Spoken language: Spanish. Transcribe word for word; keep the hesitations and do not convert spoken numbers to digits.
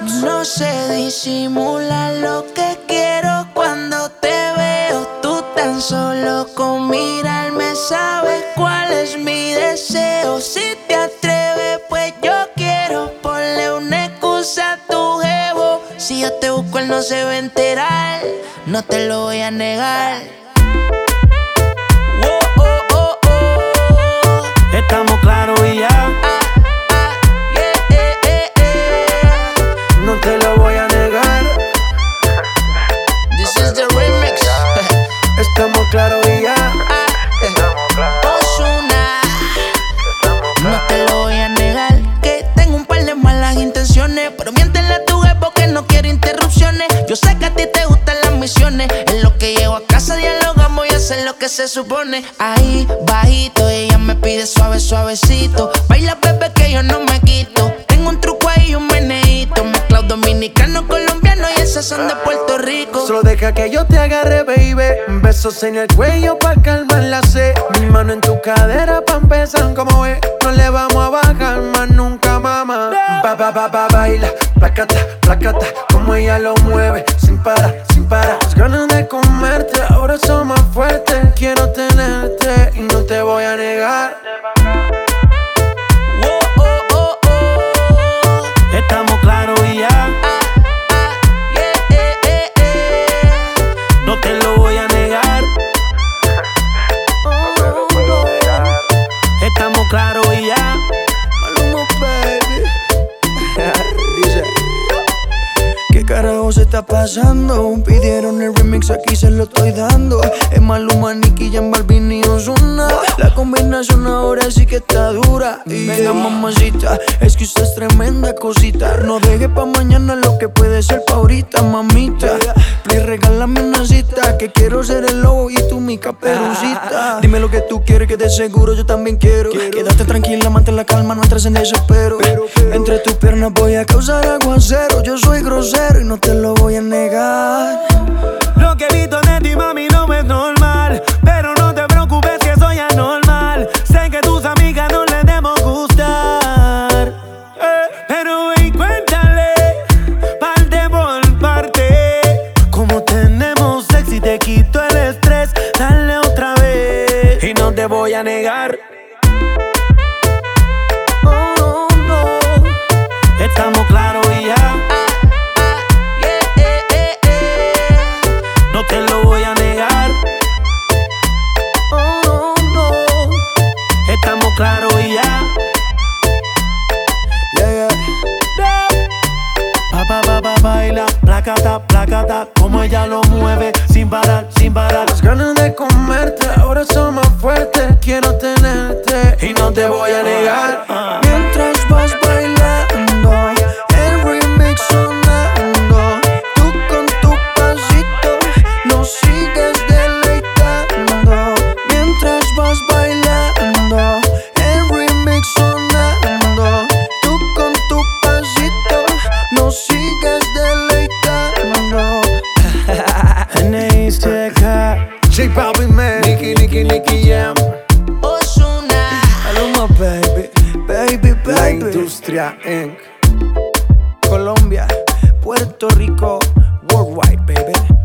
No se disimula lo que quiero cuando te veo. Tú tan solo con mirarme sabes cuál es mi deseo. Si te atreves, pues yo quiero. Ponle una excusa a tu jevo. Si yo te busco, él no se va a enterar. No te lo voy a negar. Oh, oh, oh, oh. Estamos claros y ya. Ah, ah, yeah, eh, eh, eh. No te lo voy a negar. This is the remix. Estamos claros y ya. Ah, eh. Ozuna. No te lo voy a negar. Que tengo un par de malas intenciones, pero miéntele a tu jefe porque no quiero interrupciones. Yo sé que a ti te gustan las misiones. En lo que llego a casa dialogamos y hacer lo que se supone. Ahí, bajito, ella me pide suave, suavecito. Baila, bebé, que yo no me quito. Tengo un truco ahí y un meneíto. Mezclado dominicano, colombiano y esas son de Puerto Rico. Solo deja que yo te agarre, baby. Besos en el cuello pa' calmar la sed. Mi mano en tu cadera pa' empezar como es. No le vamos a bajar más nunca, mamá. Ba, ba, ba, ba, baila, placata, placata. Como ella lo mueve, sin parar, sin parar. Las ganas de comerte, ahora son más fuertes. Quiero tenerte y no te voy a negar. Oh, oh, oh, oh. Estamos claros y ya. Ah, ah, yeah, eh, eh, eh. No te lo voy a negar. Oh, no. Estamos claros y ya. Maluma, baby. Dice, ¿qué carajo se está pasando? Pidieron el remix, aquí se lo estoy dando. Es Maluma, Nicky Jam, Balvin y Ozuna. La combinación ahora sí que está dura. Y venga, mamacita, es que usted es tremenda cosita. No deje pa' mañana lo que puede ser pa' ahorita, mamita. Please, regálame una cita, que quiero ser el lobo y tú mi caperucita. Dime lo que tú quieres, que de seguro yo también quiero. Quédate tranquila, mantén la calma, no entres en desespero. Entre tus piernas voy a causar aguacero. Yo soy grosero y no te lo voy a negar. Lo que he visto de ti, mami, no es normal. Pero no te preocupes que soy anormal. Sé que tus amigas no les debemos gustar, eh, pero ven, cuéntale, parte por parte. Como tenemos sexo y te quito el estrés, dale otra vez. Y no te voy a negar. Oh, no, no. Estamos claros y ya. Ah, ah, yeah, eh, eh, eh. No te lo voy a negar. Oh, no. Estamos claros y ya. Yeah, yeah. Pa, pa, pa, pa, baila, placata, placata. Como ella lo mueve, sin parar, sin parar. Las ganas de comerte ahora son más fuertes. Quiero tenerte Y no te voy a negar. Ah. mientras vas bailando, el remix sonando. Tú con tu pasito nos sigues deleitando. Mientras vas bailando, el remix sonando. Tú con tu pasito nos sigues deleitando. N I C K, J Balvin, man. Nicky, Nicky, Nicky Jam. Ozuna. Maluma, baby, baby, baby. La Industria incorporated. Colombia, Puerto Rico, worldwide, baby.